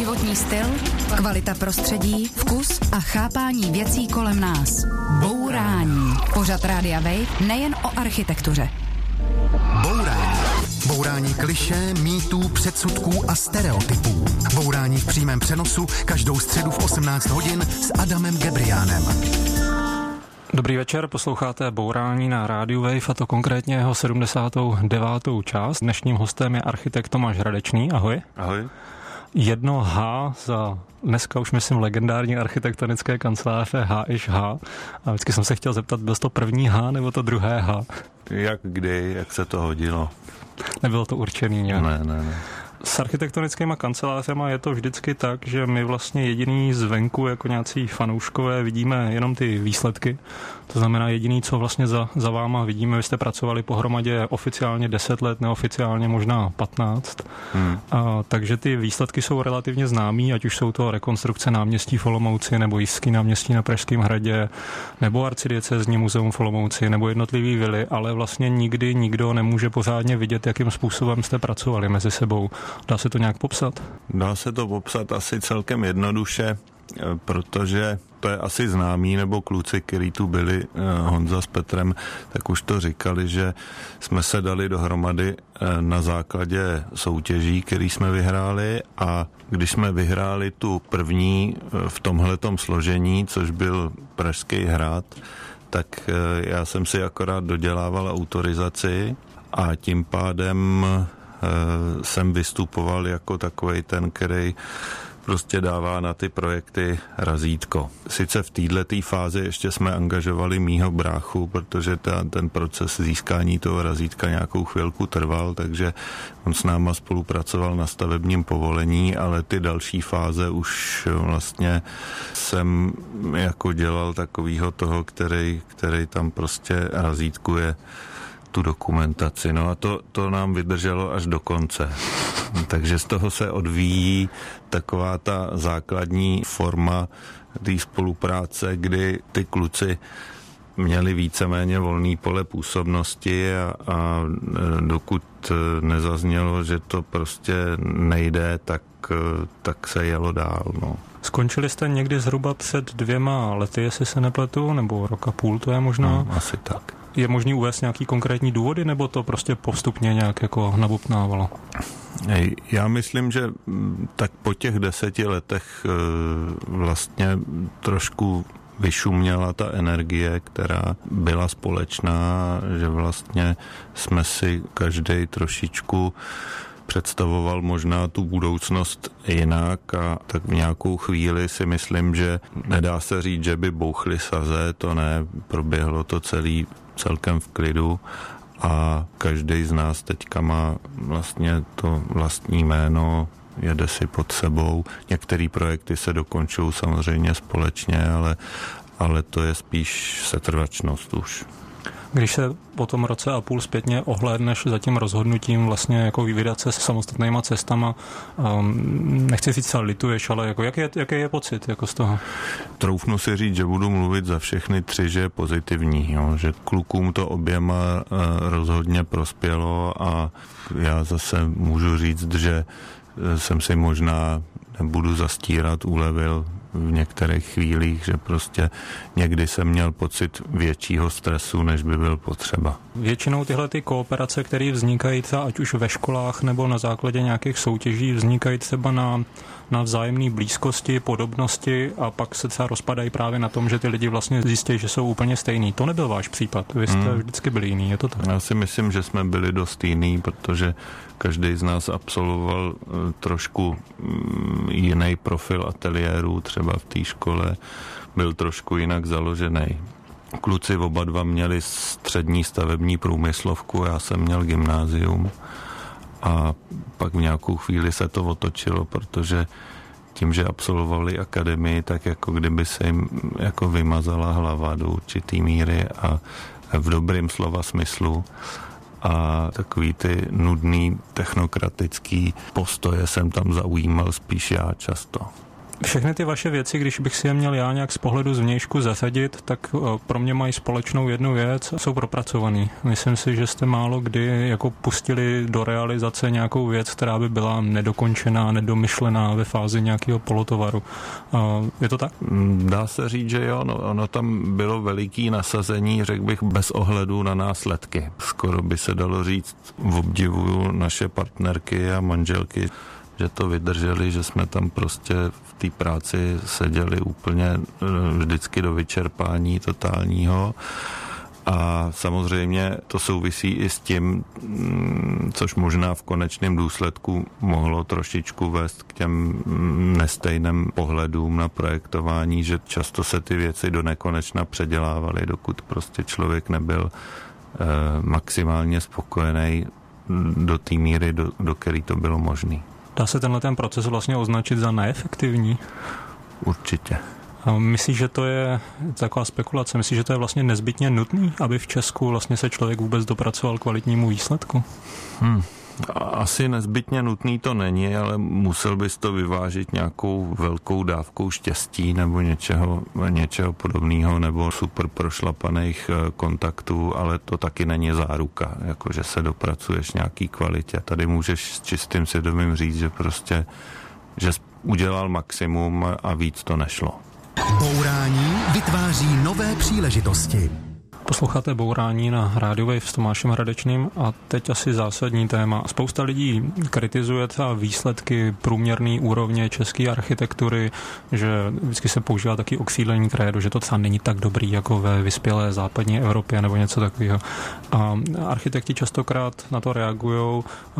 Životní styl, kvalita prostředí, vkus a chápání věcí kolem nás. Bourání. Pořad Rádia Wave nejen o architektuře. Bourání. Bourání klišé, mýtů, předsudků a stereotypů. Bourání v přímém přenosu každou středu v 18 hodin s Adamem Gebriánem. Dobrý večer, posloucháte Bourání na Rádiu Wave, a to konkrétně jeho 79. část. Dnešním hostem je architekt Tomáš Hradečný. Ahoj. Ahoj. 1H za dneska už myslím legendární architektonické kanceláře H+H. A vždycky jsem se chtěl zeptat, byl to první H nebo to druhé H? Jak kdy, jak se to hodilo? Nebylo to určený nějak? Ne. S architektonickýma kancelářema je to vždycky tak, že my vlastně jediný zvenku jako nějací fanouškové vidíme jenom ty výsledky. To znamená jediný, co vlastně za váma vidíme, vy jste pracovali pohromadě oficiálně 10 let, neoficiálně možná 15. Takže ty výsledky jsou relativně známý, ať už jsou to rekonstrukce náměstí v Olomouci, nebo Jistský náměstí na Pražském hradě, nebo arcidiecézní muzeum v Olomouci, nebo jednotlivý vily, ale vlastně nikdy nikdo nemůže pořádně vidět, jakým způsobem jste pracovali mezi sebou. Dá se to nějak popsat? Dá se to popsat asi celkem jednoduše, protože to je asi známý, nebo kluci, kteří tu byli, Honza s Petrem, tak už to říkali, že jsme se dali dohromady na základě soutěží, který jsme vyhráli, a když jsme vyhráli tu první v tomhletom složení, což byl Pražský hrad, tak já jsem si akorát dodělával autorizaci a tím pádem jsem vystupoval jako takovej ten, který prostě dává na ty projekty razítko. Sice v této fázi ještě jsme angažovali mýho bráchu, protože ten proces získání toho razítka nějakou chvilku trval, takže on s náma spolupracoval na stavebním povolení, ale ty další fáze už vlastně jsem jako dělal takovýho toho, který tam prostě razítkuje tu dokumentaci. No a to nám vydrželo až do konce. Takže z toho se odvíjí taková ta základní forma té spolupráce, kdy ty kluci měli víceméně volný pole působnosti a dokud nezaznělo, že to prostě nejde, tak se jelo dál. No. Skončili jste někdy zhruba před 2 lety, jestli se nepletu, nebo rok a půl, to je možná? Asi tak. Je možný uvést nějaký konkrétní důvody, nebo to prostě postupně nějak jako nabopnávalo? Já myslím, že tak po těch 10 letech vlastně trošku vyšuměla ta energie, která byla společná, že vlastně jsme si každej trošičku představoval možná tu budoucnost jinak, a tak v nějakou chvíli si myslím, že nedá se říct, že by bouchly saze, to ne, proběhlo to celkem v klidu a každý z nás teďka má vlastně to vlastní jméno, jede si pod sebou. Některé projekty se dokončují samozřejmě společně, ale to je spíš setrvačnost už. Když se po tom roce a půl zpětně ohlédneš za tím rozhodnutím vlastně jako vydat se samostatnýma cestama, nechci říct, co lituješ, ale jako jaký je pocit jako z toho? Troufnu si říct, že budu mluvit za všechny 3, že je pozitivní, jo? Že klukům to oběma rozhodně prospělo a já zase můžu říct, že jsem si možná, nebudu zastírat, ulevil v některých chvílích, že prostě někdy jsem měl pocit většího stresu, než by byl potřeba. Většinou tyhle ty kooperace, které vznikají třeba ať už ve školách nebo na základě nějakých soutěží, vznikají třeba na vzájemné blízkosti, podobnosti a pak se třeba rozpadají právě na tom, že ty lidi vlastně zjistí, že jsou úplně stejný. To nebyl váš případ, vy jste vždycky byli jiný, je to tak? Já si myslím, že jsme byli dost jiný, protože každý z nás absolvoval trošku jiný profil ateliéru, třeba v té škole byl trošku jinak založený. Kluci oba dva měli střední stavební průmyslovku, já jsem měl gymnázium a pak v nějakou chvíli se to otočilo, protože tím, že absolvovali akademii, tak jako kdyby se jim jako vymazala hlava do určitý míry a v dobrým slova smyslu. A takový ty nudný technokratický postoje jsem tam zaujímal spíš já často. Všechny ty vaše věci, když bych si je měl já nějak z pohledu zvnějšku zasadit, tak pro mě mají společnou jednu věc, jsou propracovaný. Myslím si, že jste málo kdy jako pustili do realizace nějakou věc, která by byla nedokončená, nedomyšlená ve fázi nějakého polotovaru. Je to tak? Dá se říct, že jo, ono tam bylo veliký nasazení, řekl bych, bez ohledu na následky. Skoro by se dalo říct, obdivuju naše partnerky a manželky, že to vydrželi, že jsme tam prostě v té práci seděli úplně vždycky do vyčerpání totálního. A samozřejmě to souvisí i s tím, což možná v konečném důsledku mohlo trošičku vést k těm nestejným pohledům na projektování, že často se ty věci do nekonečna předělávaly, dokud prostě člověk nebyl maximálně spokojený do té míry, do které to bylo možné. Dá se tenhle ten proces vlastně označit za neefektivní? Určitě. A myslíš, že to je taková spekulace? Myslíš, že to je vlastně nezbytně nutný, aby v Česku vlastně se člověk vůbec dopracoval k kvalitnímu výsledku? Asi nezbytně nutný to není, ale musel bys to vyvážit nějakou velkou dávkou štěstí nebo něčeho podobného, nebo super prošlapaných kontaktů, ale to taky není záruka, jako že se dopracuješ nějaký kvalitě. Tady můžeš s čistým svědomím říct, že prostě, že udělal maximum a víc to nešlo. Bourání vytváří nové příležitosti. Posloucháte Bourání na Radio Wave s Tomášem Hradečným a teď asi zásadní téma. Spousta lidí kritizuje třeba výsledky průměrné úrovně české architektury, že vždycky se používá taky oxídlení krédu, že to třeba není tak dobrý jako ve vyspělé západní Evropě nebo něco takového. A architekti častokrát na to reagují,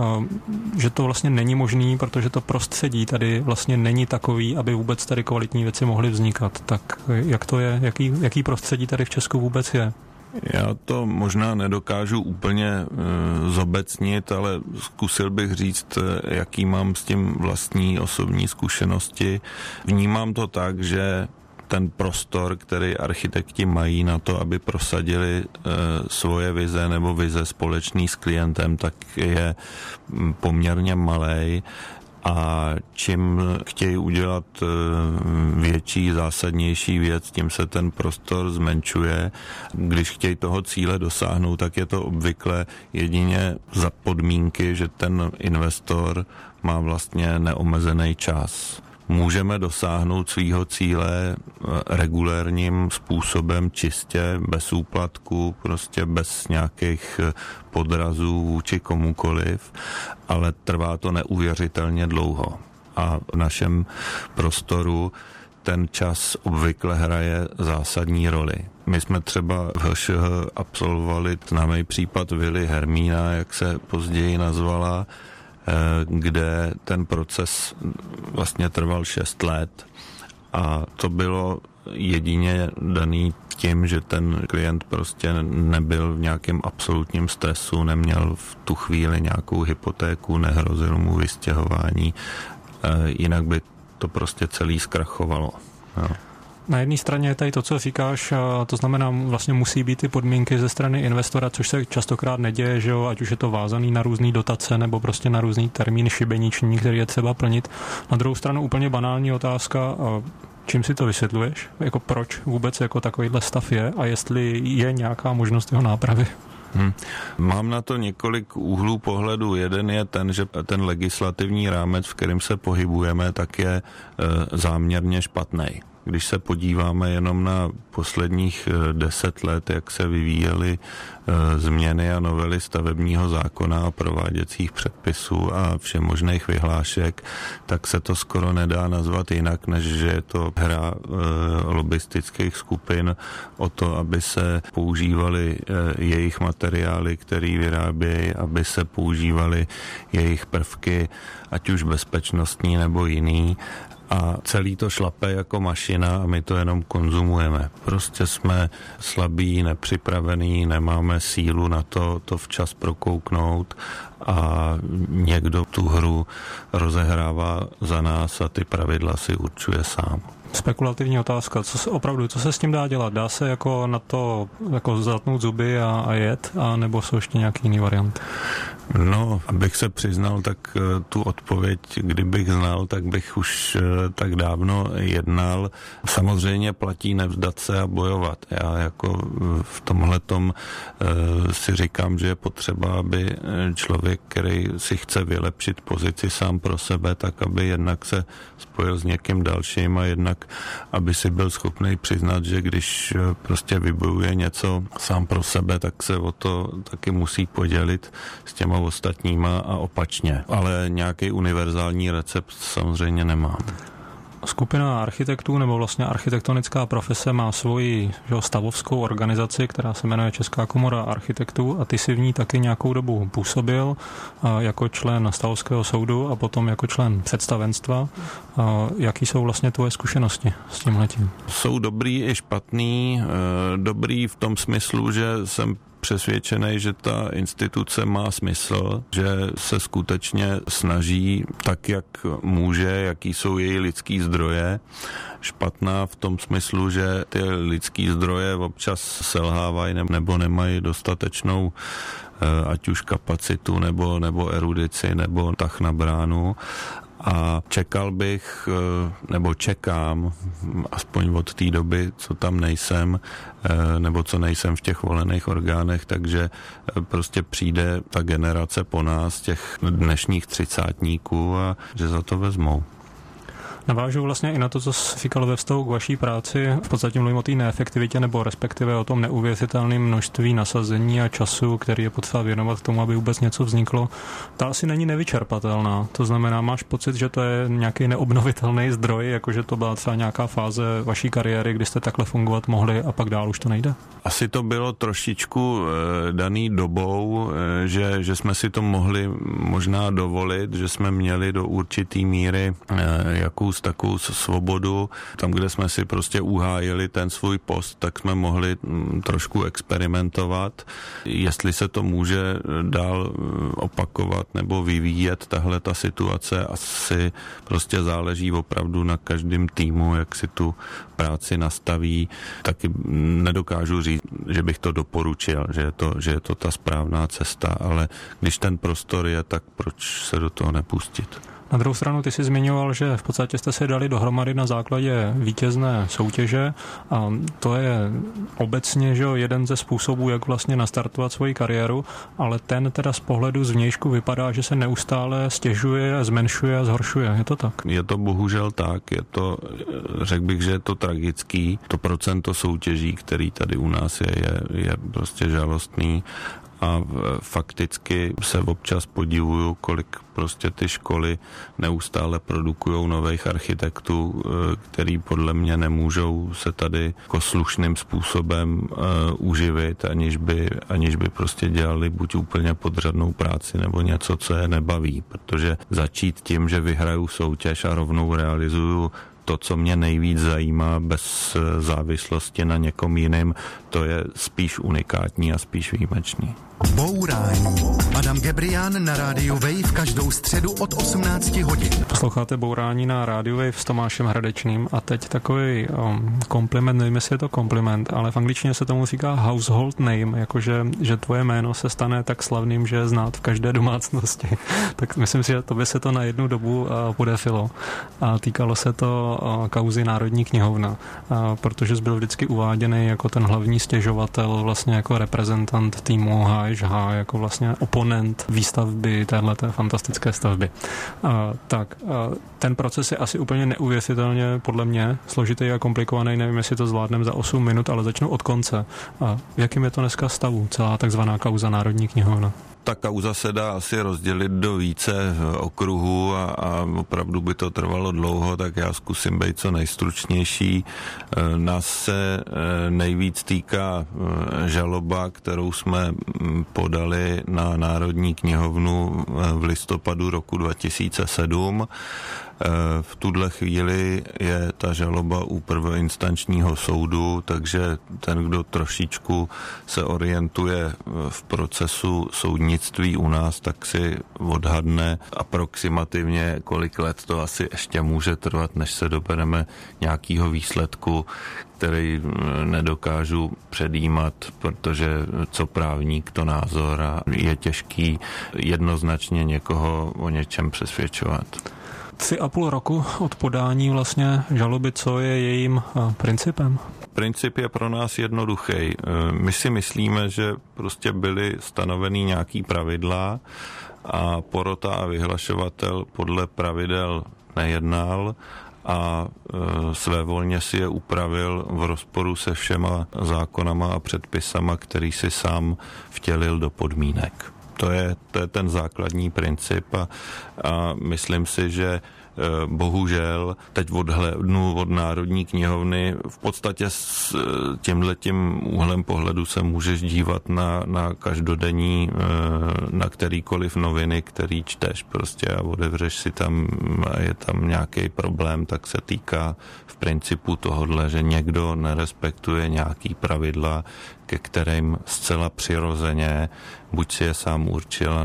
že to vlastně není možný, protože to prostředí tady vlastně není takový, aby vůbec tady kvalitní věci mohly vznikat. Tak jak to je? Jaký prostředí tady v Česku vůbec je? Já to možná nedokážu úplně zobecnit, ale zkusil bych říct, jaký mám s tím vlastní osobní zkušenosti. Vnímám to tak, že ten prostor, který architekti mají na to, aby prosadili svoje vize nebo vize společný s klientem, tak je poměrně malej. A čím chtějí udělat větší, zásadnější věc, tím se ten prostor zmenšuje. Když chtějí toho cíle dosáhnout, tak je to obvykle jedině za podmínky, že ten investor má vlastně neomezený čas. Můžeme dosáhnout svýho cíle regulérním způsobem, čistě, bez úplatku, prostě bez nějakých podrazů vůči komukoliv, ale trvá to neuvěřitelně dlouho. A v našem prostoru ten čas obvykle hraje zásadní roli. My jsme třeba v HŠH absolvovali známý případ Vily Hermína, jak se později nazvala, kde ten proces vlastně trval 6 let a to bylo jedině daný tím, že ten klient prostě nebyl v nějakém absolutním stresu, neměl v tu chvíli nějakou hypotéku, nehrozilo mu vystěhování, jinak by to prostě celý zkrachovalo. Jo. Na jedné straně je tady to, co říkáš, to znamená, vlastně musí být ty podmínky ze strany investora, což se častokrát neděje, že jo, ať už je to vázaný na různý dotace nebo prostě na různý termíny šibeniční, který je třeba plnit. Na druhou stranu úplně banální otázka, čím si to vysvětluješ? Jako proč vůbec jako takovýhle stav je a jestli je nějaká možnost jeho nápravy? Mám na to několik úhlů pohledu. Jeden je ten, že ten legislativní rámec, v kterém se pohybujeme, tak je záměrně špatný. Když se podíváme jenom na posledních 10 let, jak se vyvíjely změny a novely stavebního zákona a prováděcích předpisů a všemožných vyhlášek, tak se to skoro nedá nazvat jinak, než že je to hra lobbystických skupin o to, aby se používaly jejich materiály, které vyrábějí, aby se používaly jejich prvky, ať už bezpečnostní nebo jiný. A celý to šlape jako mašina a my to jenom konzumujeme. Prostě jsme slabí, nepřipravení, nemáme sílu na to včas prokouknout a někdo tu hru rozehrává za nás a ty pravidla si určuje sám. Spekulativní otázka, co se s tím dá dělat? Dá se jako na to jako zatnout zuby a jet, a nebo jsou ještě nějaký jiný varianty? No, abych se přiznal, tak tu odpověď, kdybych znal, tak bych už tak dávno jednal. Samozřejmě platí nevzdat se a bojovat. Já jako v tomhletom si říkám, že je potřeba, aby člověk, který si chce vylepšit pozici sám pro sebe, tak aby jednak se spojil s někým dalším a jednak, aby si byl schopný přiznat, že když prostě vybojuje něco sám pro sebe, tak se o to taky musí podělit s těma ostatníma a opačně. Ale nějaký univerzální recept samozřejmě nemám. Skupina architektů nebo vlastně architektonická profese má svoji stavovskou organizaci, která se jmenuje Česká komora architektů a ty si v ní taky nějakou dobu působil jako člen stavovského soudu a potom jako člen představenstva. Jaký jsou vlastně tvoje zkušenosti s tímhletím? Jsou dobrý i špatný. Dobrý v tom smyslu, že jsem přesvědčený, že ta instituce má smysl, že se skutečně snaží tak, jak může, jaký jsou její lidský zdroje. Špatná v tom smyslu, že ty lidský zdroje občas selhávají nebo nemají dostatečnou ať už kapacitu nebo erudici nebo tah na bránu. A čekal bych, nebo čekám, aspoň od té doby, co tam nejsem, nebo co nejsem v těch volených orgánech, takže prostě přijde ta generace po nás, těch dnešních třicátníků a že za to vezmou. Navážu vlastně i na to, co jsi říkal ve vztahu k vaší práci. V podstatě mluvím o té neefektivitě nebo respektive o tom neuvěřitelném množství nasazení a času, který je potřeba věnovat k tomu, aby vůbec něco vzniklo. Ta asi není nevyčerpatelná. To znamená, máš pocit, že to je nějaký neobnovitelný zdroj, jakože to byla třeba nějaká fáze vaší kariéry, kdy jste takhle fungovat mohli a pak dál už to nejde? Asi to bylo trošičku daný dobou, že jsme si to mohli možná dovolit, že jsme měli do určitý míry takovou svobodu. Tam, kde jsme si prostě uhájili ten svůj post, tak jsme mohli trošku experimentovat. Jestli se to může dál opakovat nebo vyvíjet tahle ta situace, asi prostě záleží opravdu na každém týmu, jak si tu práci nastaví. Taky nedokážu říct, že bych to doporučil, že je to ta správná cesta, ale když ten prostor je, tak proč se do toho nepustit? Na druhou stranu ty jsi zmiňoval, že v podstatě jste se dali dohromady na základě vítězné soutěže a to je obecně, že jeden ze způsobů, jak vlastně nastartovat svoji kariéru, ale ten teda z pohledu zvnějšku vypadá, že se neustále stěžuje, zmenšuje a zhoršuje. Je to tak? Je to bohužel tak. Řekl bych, že je to tragický. To procento soutěží, který tady u nás je prostě žalostný. A fakticky se občas podivuju, kolik prostě ty školy neustále produkujou nových architektů, který podle mě nemůžou se tady jako slušným způsobem uživit, aniž by prostě dělali buď úplně podřadnou práci nebo něco, co je nebaví. Protože začít tím, že vyhraju soutěž a rovnou realizuju to, co mě nejvíc zajímá, bez závislosti na někom jiným, to je spíš unikátní a spíš výjimečný. Bourání. Adam Gebrián na rádiu Wave každou středu od 18 hodin. Posloucháte Bourání na rádiu Wave s Tomášem Hradečným a teď takový kompliment, nevím, jestli je to kompliment, ale v angličtině se tomu říká household name, jakože že tvoje jméno se stane tak slavným, že je znát v každé domácnosti. Tak myslím si, že to by se to na jednu dobu podařilo. A týkalo se to kauzy Národní knihovna, protože jsi byl vždycky uváděný jako ten hlavní stěžovatel, vlastně jako reprezentant týmu HŠH, jako vlastně oponent výstavby téhleté fantastické stavby. Ten proces je asi úplně neuvěřitelně, podle mě, složitý a komplikovaný, nevím, jestli to zvládneme za 8 minut, ale začnu od konce. V jakým je to dneska stavu, celá takzvaná kauza Národní knihovna? Ta kauza se dá asi rozdělit do více okruhů a opravdu by to trvalo dlouho, tak já zkusím být co nejstručnější. Nás se nejvíc týká žaloba, kterou jsme podali na Národní knihovnu v listopadu roku 2007. V tuhle chvíli je ta žaloba u prvoinstančního soudu, takže ten, kdo trošičku se orientuje v procesu soudnictví u nás, tak si odhadne aproximativně, kolik let to asi ještě může trvat, než se dobereme nějakého výsledku, který nedokážu předjímat, protože co právník, to názor a je těžký jednoznačně někoho o něčem přesvědčovat. 3,5 roku od podání vlastně žaloby, co je jejím principem? Princip je pro nás jednoduchý. My si myslíme, že prostě byly stanoveny nějaký pravidla a porota a vyhlašovatel podle pravidel nejednal a svévolně si je upravil v rozporu se všema zákonama a předpisama, který si sám vtělil do podmínek. To je ten základní princip a myslím si, že bohužel teď odhlédnu od Národní knihovny, v podstatě s tímhletím úhlem pohledu se můžeš dívat na každodenní, na kterýkoliv noviny, který čteš prostě a otevřeš si tam a je tam nějaký problém, tak se týká v principu tohodle, že někdo nerespektuje nějaký pravidla, ke kterým zcela přirozeně buď si je sám určil,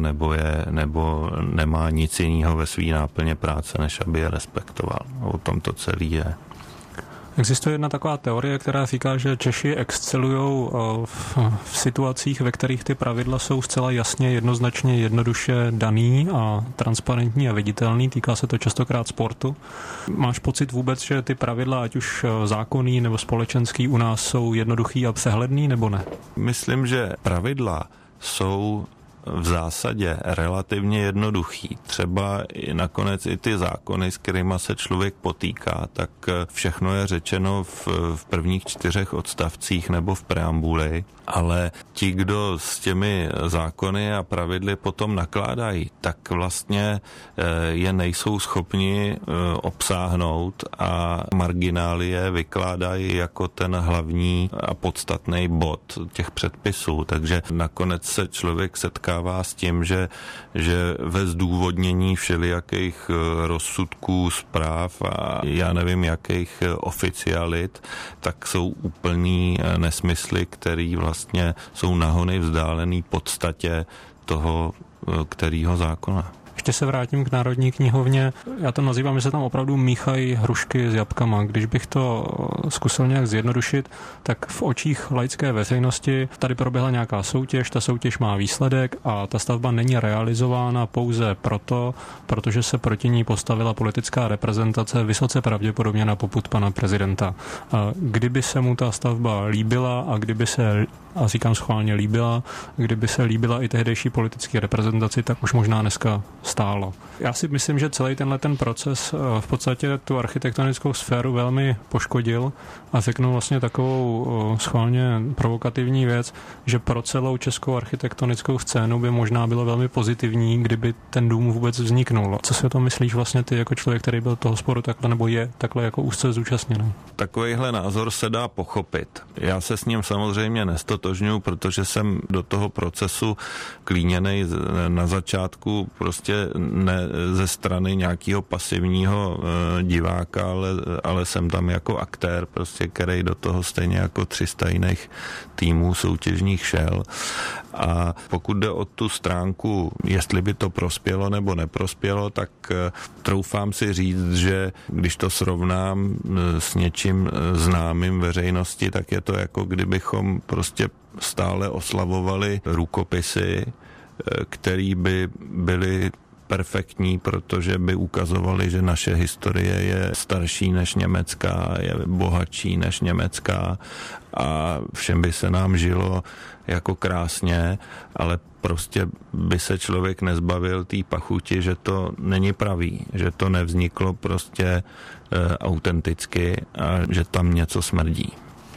nebo nemá nic jiného ve své náplně práce, než aby je respektoval. O tom to celý je. Existuje jedna taková teorie, která říká, že Češi excelujou v situacích, ve kterých ty pravidla jsou zcela jasně, jednoznačně, jednoduše daný a transparentní a viditelný. Týká se to častokrát sportu. Máš pocit vůbec, že ty pravidla, ať už zákonný nebo společenský, u nás jsou jednoduchý a přehledný, nebo ne? Myslím, že pravidla jsou v zásadě relativně jednoduchý. Třeba nakonec i ty zákony, s kterýma se člověk potýká, tak všechno je řečeno v prvních 4 odstavcích nebo v preambuli, ale ti, kdo s těmi zákony a pravidly potom nakládají, tak vlastně je nejsou schopni obsáhnout a marginálie vykládají jako ten hlavní a podstatný bod těch předpisů. Takže nakonec se člověk setkává s tím, že ve zdůvodnění všelijakých rozsudků, zpráv a já nevím jakých oficialit, tak jsou úplný nesmysly, který vlastně jsou nahony vzdálený podstatě toho, kterýho zákona. Ještě se vrátím k Národní knihovně. Já to nazývám, že se tam opravdu míchají hrušky s jabkama. Když bych to zkusil nějak zjednodušit, tak v očích laické veřejnosti tady proběhla nějaká soutěž, ta soutěž má výsledek a ta stavba není realizována pouze protože se proti ní postavila politická reprezentace vysoce pravděpodobně na popud pana prezidenta. Kdyby se mu ta stavba líbila a kdyby se, a říkám schválně líbila, kdyby se líbila i tehdejší politické reprezentaci, tak už možná dneska stálo. Já si myslím, že celý ten proces v podstatě tu architektonickou sféru velmi poškodil a řeknu vlastně takovou schválně provokativní věc, že pro celou českou architektonickou scénu by možná bylo velmi pozitivní, kdyby ten dům vůbec vzniknul. Co si o tom myslíš vlastně ty jako člověk, který byl toho sporu takhle nebo je takhle jako úzce zúčastněný? Takovýhle názor se dá pochopit. Já se s ním samozřejmě nestotožňuji, protože jsem do toho procesu klíněnej na začátku prostě ne ze strany nějakého pasivního diváka, ale jsem tam jako aktér, prostě, který do toho stejně jako 300 jiných týmů soutěžních šel. A pokud jde o tu stránku, jestli by to prospělo nebo neprospělo, tak troufám si říct, že když to srovnám s něčím známým veřejnosti, tak je to jako kdybychom prostě stále oslavovali rukopisy, který by byly perfektní, protože by ukazovali, že naše historie je starší než německá, je bohatší než německá a všem by se nám žilo jako krásně, ale prostě by se člověk nezbavil té pachuti, že to není pravý, že to nevzniklo prostě autenticky a že tam něco smrdí.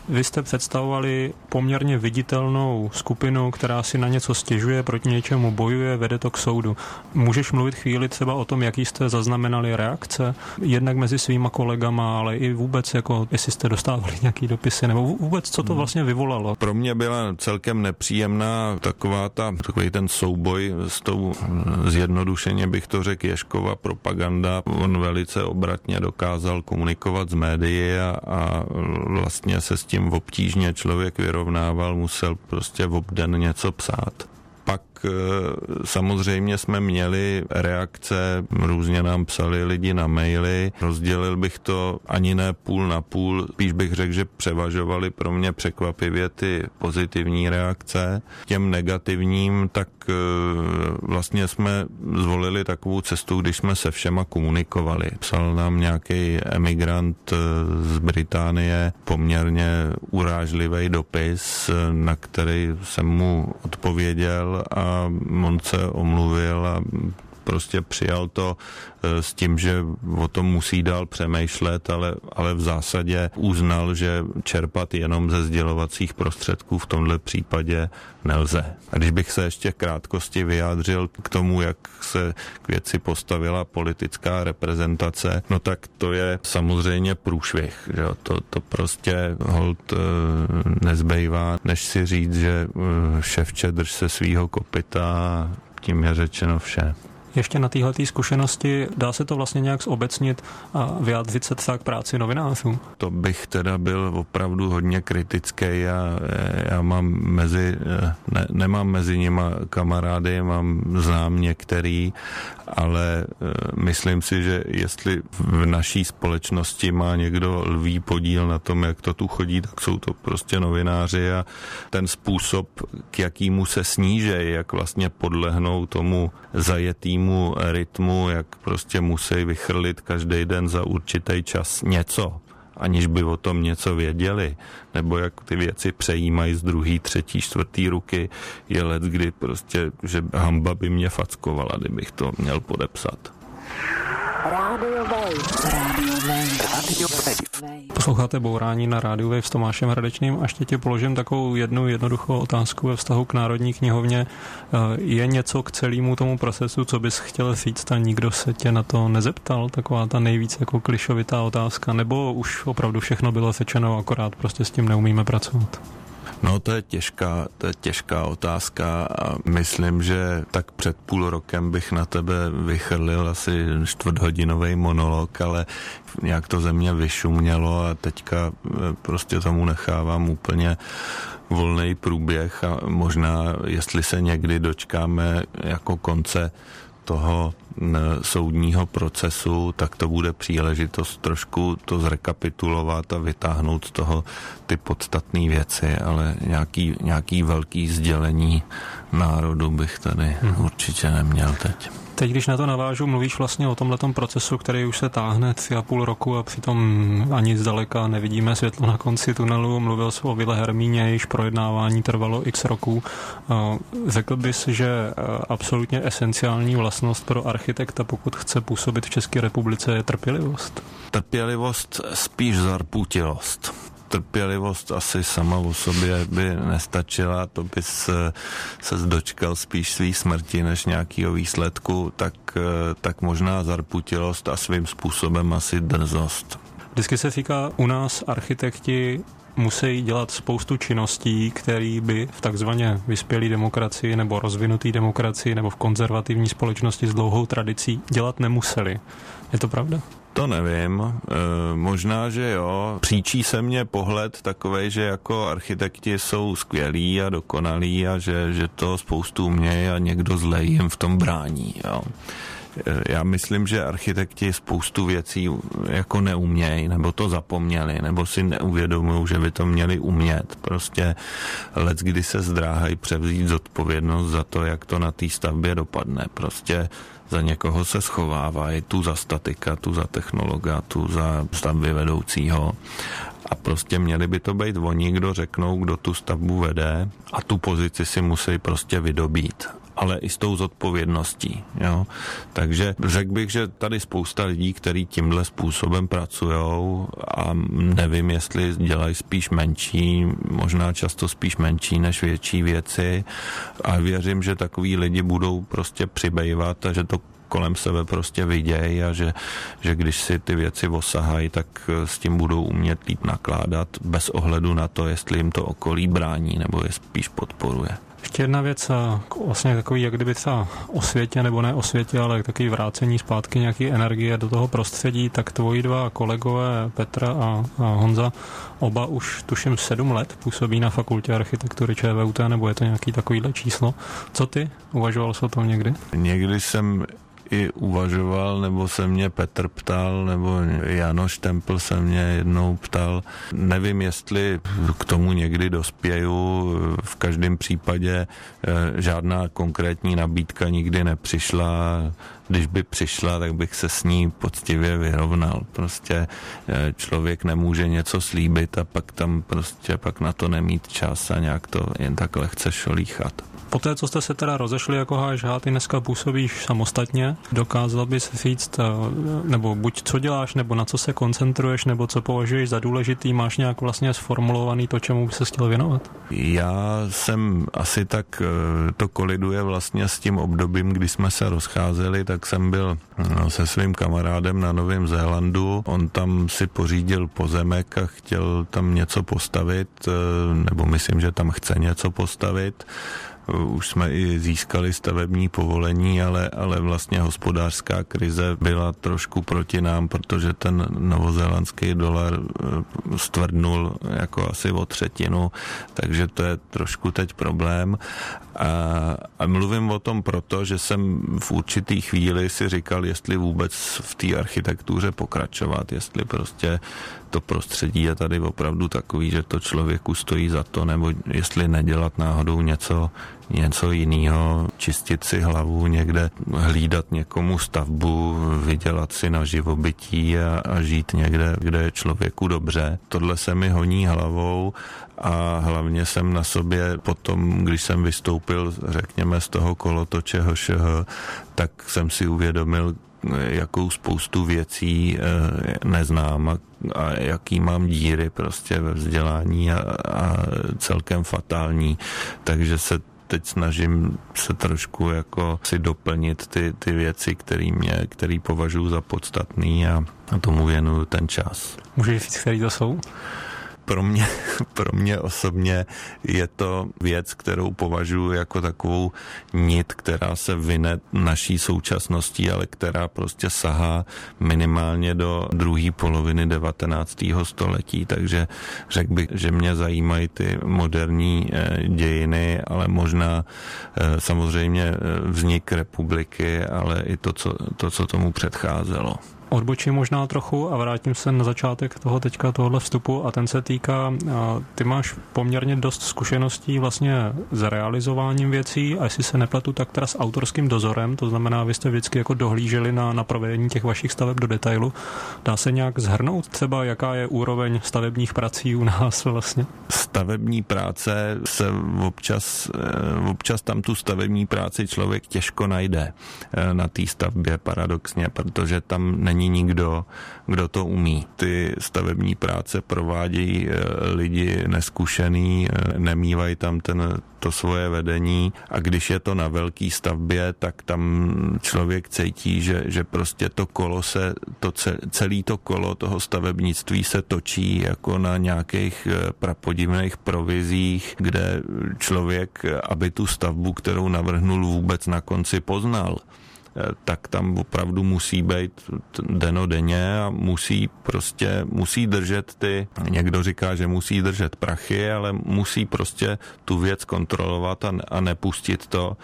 Vy jste představovali poměrně viditelnou skupinu, která si na něco stěžuje, proti něčemu bojuje, vede to k soudu. Můžeš mluvit chvíli třeba o tom, jaký jste zaznamenali reakce, jednak mezi svýma kolegama, ale i vůbec, jako jestli jste dostávali nějaký dopisy, nebo vůbec, co to vlastně vyvolalo? Pro mě byla celkem nepříjemná takový ten souboj s tou, zjednodušeně bych to řekl, Ježkova propaganda. On velice obratně dokázal komunikovat s médii a vlastně se s tím obtížně člověk vyrovnával, musel prostě obden něco psát. Pak samozřejmě jsme měli reakce, různě nám psali lidi na maily, rozdělil bych to ani ne půl na půl, spíš bych řekl, že převažovaly pro mě překvapivě ty pozitivní reakce. Těm negativním, tak vlastně jsme zvolili takovou cestu, když jsme se všema komunikovali. Psal nám nějaký emigrant z Británie poměrně urážlivý dopis, na který jsem mu odpověděl a on se omluvil a prostě přijal to s tím, že o tom musí dál přemýšlet, ale v zásadě uznal, že čerpat jenom ze sdělovacích prostředků v tomhle případě nelze. A když bych se ještě v krátkosti vyjádřil k tomu, jak se k věci postavila politická reprezentace, no tak to je samozřejmě průšvih. Že? To prostě holt nezbývá, než si říct, že ševče, drž se svýho kopyta, tím je řečeno vše. Ještě na téhletý zkušenosti dá se to vlastně nějak zobecnit a vyjádřit se třeba k práci novinářů? To bych teda byl opravdu hodně kritický. Já mám nemám mezi nima kamarády, znám některý, ale myslím si, že jestli v naší společnosti má někdo lví podíl na tom, jak to tu chodí, tak jsou to prostě novináři a ten způsob, k jakýmu se snížejí, jak vlastně podlehnou tomu zajetýmu rytmu, jak prostě musí vychrlit každý den za určitý čas něco, aniž by o tom něco věděli, nebo jak ty věci přejímají z druhý, třetí, čtvrtý ruky, je let, kdy prostě, že hamba by mě fackovala, kdybych to měl podepsat. Radio Wave. Posloucháte Bourání na Rádiu Wave s Tomášem Hradečným a ještě ti položím takovou jednu jednoduchou otázku ve vztahu k Národní knihovně. Je něco k celému tomu procesu, co bys chtěl říct a nikdo se tě na to nezeptal? Taková ta nejvíc jako klišovitá otázka, nebo už opravdu všechno bylo řečeno, akorát prostě s tím neumíme pracovat? No to je těžká otázka a myslím, že tak před půl rokem bych na tebe vychrlil asi 4hodinový monolog, ale nějak to ze mě vyšumělo a teďka prostě tomu nechávám úplně volný průběh a možná, jestli se někdy dočkáme jako konce toho soudního procesu, tak to bude příležitost trošku to zrekapitulovat a vytáhnout z toho ty podstatné věci, ale nějaký velký sdělení národu bych tady určitě neměl teď. Teď, když na to navážu, mluvíš vlastně o tomhletom procesu, který už se táhne 3,5 roku a přitom ani zdaleka nevidíme světlo na konci tunelu. Mluvil jsi o Villehermíně, jejíž projednávání trvalo x roků. Řekl bys, že absolutně esenciální vlastnost pro architekta, pokud chce působit v České republice, je trpělivost? Trpělivost, spíš zarputilost. Trpělivost asi sama o sobě by nestačila, to bys se dočkal spíš svý smrti než nějakého výsledku, tak možná zarputilost a svým způsobem asi drzost. Vždycky se říká, u nás architekti musí dělat spoustu činností, které by v takzvaně vyspělé demokracii nebo rozvinutý demokracii nebo v konzervativní společnosti s dlouhou tradicí dělat nemuseli. Je to pravda? To nevím, možná, že jo. Příčí se mně pohled takovej, že jako architekti jsou skvělí a dokonalí a že to spoustu umějí a někdo zlej jim v tom brání, jo. Já myslím, že architekti spoustu věcí jako neumějí, nebo to zapomněli, nebo si neuvědomují, že by to měli umět. Prostě leckdy se zdráhají převzít zodpovědnost za to, jak to na té stavbě dopadne. Prostě za někoho se schovávají, tu za statika, tu za technologa, tu za stavby vedoucího. A prostě měli by to být oni, kdo řeknou, kdo tu stavbu vede a tu pozici si musí prostě vydobít. ale i s tou zodpovědností. Jo. Takže řekl bych, že tady spousta lidí, kteří tímhle způsobem pracujou a nevím, jestli dělají spíš menší, možná často spíš menší než větší věci, a věřím, že takový lidi budou prostě přibývat a že to kolem sebe prostě vidějí a že když si ty věci osahají, tak s tím budou umět líp nakládat bez ohledu na to, jestli jim to okolí brání nebo je spíš podporuje. Ještě jedna věc, vlastně takový, jak kdyby třeba o světě, nebo ne o světě, ale takový vrácení zpátky nějaký energie do toho prostředí, tak tvoji dva kolegové Petra a Honza, oba už tuším 7 let působí na fakultě architektury ČVUT, nebo je to nějaký takovýhle číslo. Co ty? Uvažoval jsi o tom někdy? Někdy jsem i uvažoval, nebo se mě Petr ptal, nebo Janoš Templ se mě jednou ptal. Nevím, jestli k tomu někdy dospěju. V každém případě žádná konkrétní nabídka nikdy nepřišla. Když by přišla, tak bych se s ní poctivě vyrovnal. Prostě člověk nemůže něco slíbit a pak na to nemít čas a nějak to jen tak lehce šolíchat. Poté, co jste se teda rozešli jako HŠH, ty dneska působíš samostatně, dokázal bys říct, nebo buď co děláš, nebo na co se koncentruješ, nebo co považuješ za důležitý, máš nějak vlastně sformulovaný to, čemu by se chtěl věnovat? Já jsem asi tak, to koliduje vlastně s tím obdobím, kdy jsme se rozcházeli, tak jsem byl se svým kamarádem na Novém Zélandu. On tam si pořídil pozemek a chtěl tam něco postavit, nebo myslím, že tam chce něco postavit. Už jsme i získali stavební povolení, ale vlastně hospodářská krize byla trošku proti nám, protože ten novozélandský dolar stvrdnul jako asi o 1/3, takže to je trošku teď problém. A mluvím o tom proto, že jsem v určitý chvíli si říkal, jestli vůbec v té architektuře pokračovat, jestli prostě to prostředí je tady opravdu takový, že to člověku stojí za to, nebo jestli nedělat náhodou něco jiného, čistit si hlavu někde, hlídat někomu stavbu, vydělat si na živobytí a žít někde, kde je člověku dobře. Tohle se mi honí hlavou a hlavně jsem na sobě potom, když jsem vystoupil, řekněme, z toho kolotoče HŠH, tak jsem si uvědomil, jakou spoustu věcí neznám a jaký mám díry prostě ve vzdělání a celkem fatální. Takže se teď snažím se trošku jako si doplnit ty věci, který považuji za podstatný a tomu věnuju ten čas. Můžeš říct, který to jsou? Pro mě osobně je to věc, kterou považuji jako takovou nit, která se vyne naší současností, ale která prostě sahá minimálně do druhé poloviny 19. století, takže řekl bych, že mě zajímají ty moderní dějiny, ale možná samozřejmě vznik republiky, ale i to, co tomu předcházelo. Odbočím možná trochu a vrátím se na začátek tohohle vstupu a ten se týká, ty máš poměrně dost zkušeností vlastně s realizováním věcí a jestli se nepletu, tak teda s autorským dozorem, to znamená, vy jste vždycky jako dohlíželi na provedení těch vašich staveb do detailu. Dá se nějak shrnout třeba, jaká je úroveň stavebních prací u nás vlastně? Stavební práce se občas tam tu stavební práci člověk těžko najde na té stavbě paradoxně, protože tam není nikdo, kdo to umí. Ty stavební práce provádějí lidi neskušený, nemývají tam to svoje vedení a když je to na velké stavbě, tak tam člověk cítí, že prostě to kolo celé to kolo toho stavebnictví se točí jako na nějakých prapodivných provizích, kde člověk, aby tu stavbu, kterou navrhnul, vůbec na konci poznal, tak tam opravdu musí být denodenně a musí držet někdo říká, že musí držet prachy, ale musí prostě tu věc kontrolovat a nepustit to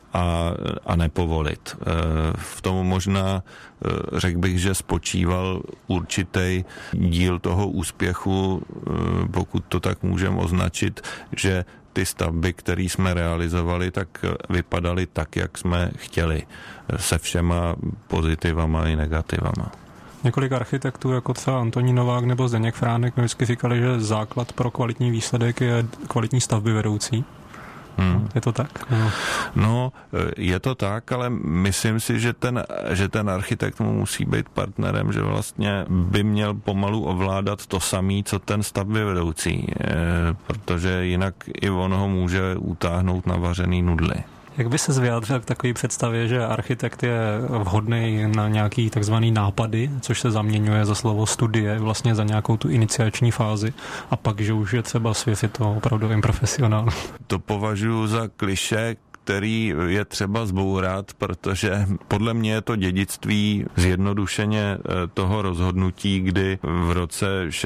a nepovolit. V tom možná řekl bych, že spočíval určitý díl toho úspěchu, pokud to tak můžeme označit, že ty stavby, které jsme realizovali, tak vypadaly tak, jak jsme chtěli. Se všema pozitivama i negativama. Několik architektů, jako třeba Antonín Novák nebo Zdeněk Fránek, mi vždycky říkali, že základ pro kvalitní výsledek je kvalitní stavby vedoucí. Je to tak? No, je to tak, ale myslím si, že ten architekt mu musí být partnerem, že vlastně by měl pomalu ovládat to samé, co ten stavbyvedoucí, protože jinak i on ho může utáhnout na vařený nudly. Jak by se vyjádřil k takové představě, že architekt je vhodný na nějaký takzvaný nápady, což se zaměňuje za slovo studie, vlastně za nějakou tu iniciační fázi, a pak, že už je třeba svěřit to opravdovým profesionálům? To považuji za klišé, který je třeba zbourat, protože podle mě je to dědictví zjednodušeně toho rozhodnutí, kdy v roce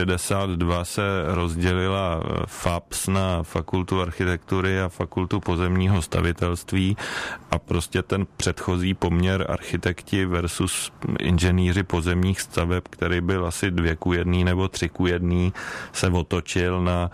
62 se rozdělila FAPS na fakultu architektury a fakultu pozemního stavitelství a prostě ten předchozí poměr architekti versus inženýři pozemních staveb, který byl asi 2:1 nebo 3:1, se otočil na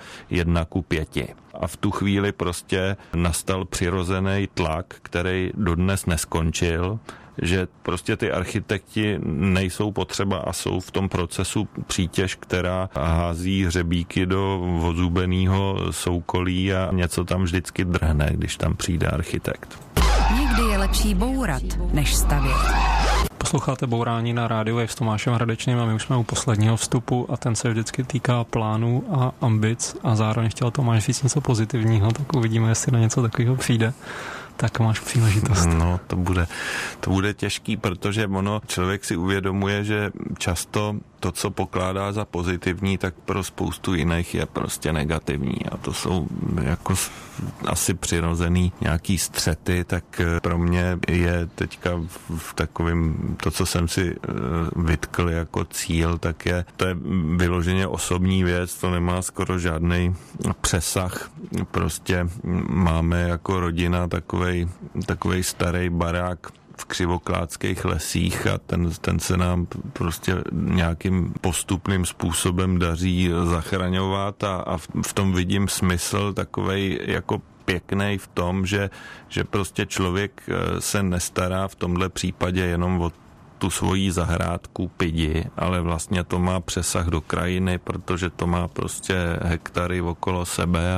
1:5. A v tu chvíli prostě nastal přirozený tlak, který dodnes neskončil, že prostě ty architekti nejsou potřeba a jsou v tom procesu přítěž, která hází hřebíky do ozubenýho soukolí a něco tam vždycky drhne, když tam přijde architekt. Někdy je lepší bourat, než stavět. Posloucháte Bourání na rádiu Wave s Tomášem Hradečným a my už jsme u posledního vstupu a ten se vždycky týká plánů a ambic a zároveň chtěl Tomáš říct něco pozitivního, tak uvidíme, jestli na něco takového přijde. Tak máš příležitost. No, to bude těžký, protože člověk si uvědomuje, že často to, co pokládá za pozitivní, tak pro spoustu jiných je prostě negativní a to jsou jako asi přirozený nějaký střety, tak pro mě je teďka v takovém, to, co jsem si vytkl jako cíl, tak to je vyloženě osobní věc, to nemá skoro žádný přesah. Prostě máme jako rodina takovej starý barák v Křivoklátských lesích a ten se nám prostě nějakým postupným způsobem daří zachraňovat a v tom vidím smysl takovej jako pěknej v tom, že prostě člověk se nestará v tomhle případě jenom o tu svoji zahrádku pidi, ale vlastně to má přesah do krajiny, protože to má prostě hektary okolo sebe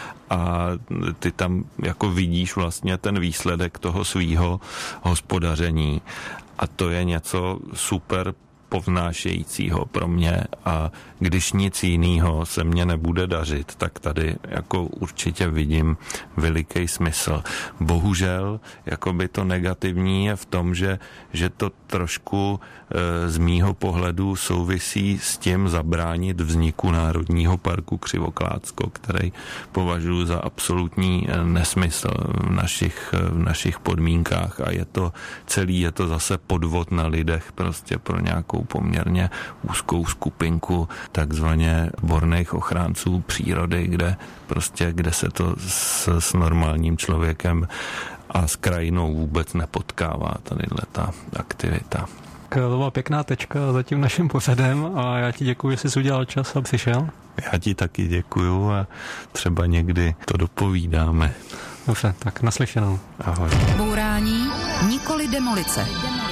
a ty tam jako vidíš vlastně ten výsledek toho svýho hospodaření a to je něco super povnášejícího pro mě a když nic jiného se mně nebude dařit, tak tady jako určitě vidím veliký smysl. Bohužel, jakoby to negativní je v tom, že to trošku z mýho pohledu souvisí s tím zabránit vzniku Národního parku Křivoklátsko, který považuji za absolutní nesmysl v našich podmínkách a je to zase podvod na lidech prostě pro nějakou poměrně úzkou skupinku takzvaně odborných ochránců přírody, kde se to s normálním člověkem a s krajinou vůbec nepotkává tadyhleta aktivita. To byla pěkná tečka za tím naším pořadem a já ti děkuji, že jsi udělal čas a přišel. Já ti taky děkuju a třeba někdy to dopovídáme. Dobře, tak naslyšenou. Ahoj. Bourání, nikoli demolice.